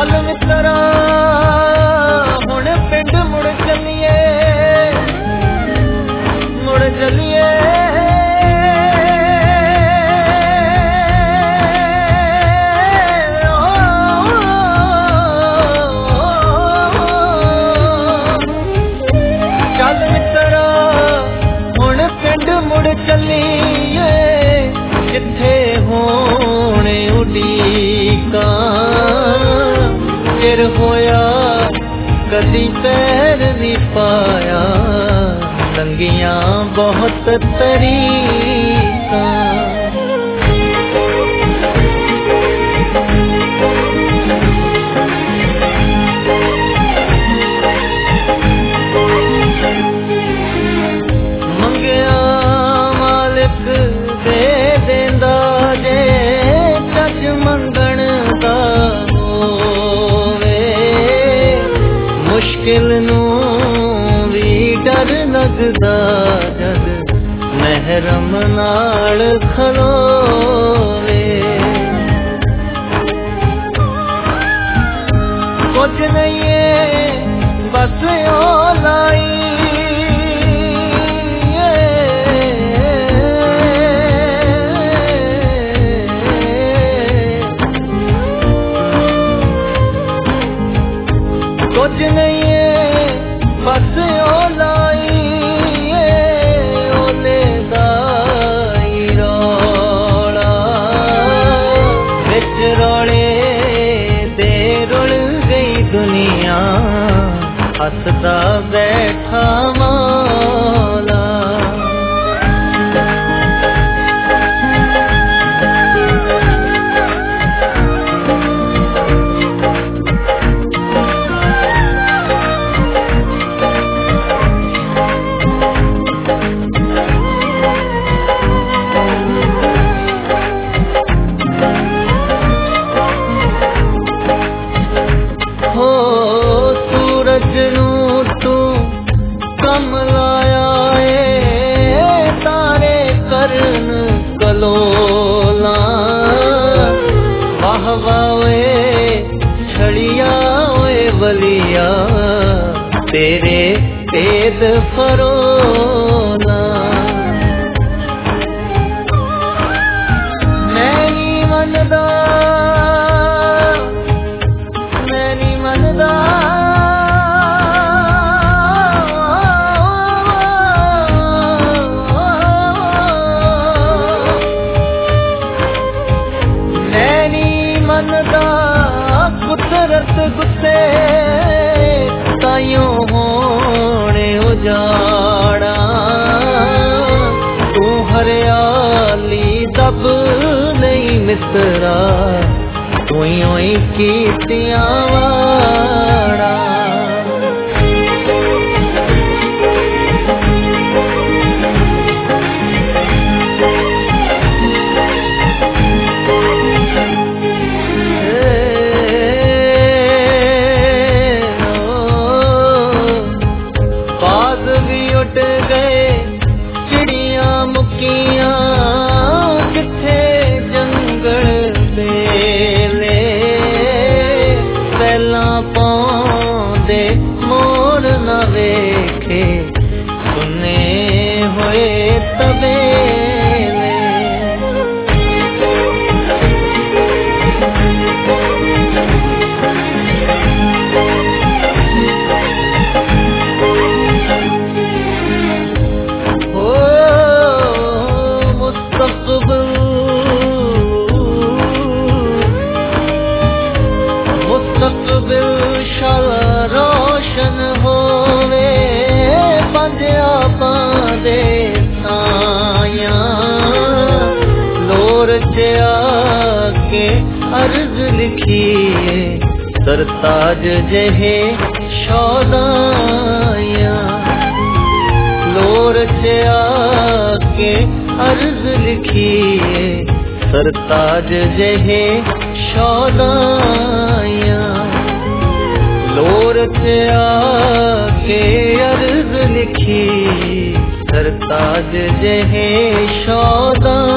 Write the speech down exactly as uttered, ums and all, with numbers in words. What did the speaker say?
चल मित्रा हुण पिंड मुड़ चलिए मुड़ चलिए चल मित्रा हुण पिंड मुड़ चलिए जिथे होने उड़ीका चिर होया कदी पैर नहीं पाया लंगियां बहुत तरीका मंगया मालिक दे देंदा जे चज मंगण दा मुश्किल नू भी डर लगदा जद महरम नाल खलोवे कुछ नहीं है बस ओ लाई कुछ नहीं है बस ओ लाई ओले दाई रोला बिच रोले दे रुल गई दुनिया हसदा बैठा मौला बलिया तेरे तेद फरोना मैं नी मनदा मैं नी मनदा मैं नी मनदा कुदरत गुस्से ताइयों होने उजाड़ा तू हरियाली दब नहीं मित्रा तू ही कीतियां वाड़ा अर्ज लिखिए सरताज जहे शौदाया लोर से आके अर्ज लिखिए सरताज जहे शौदाया लोर से आके अर्ज लिखी सरताज जहे शौदा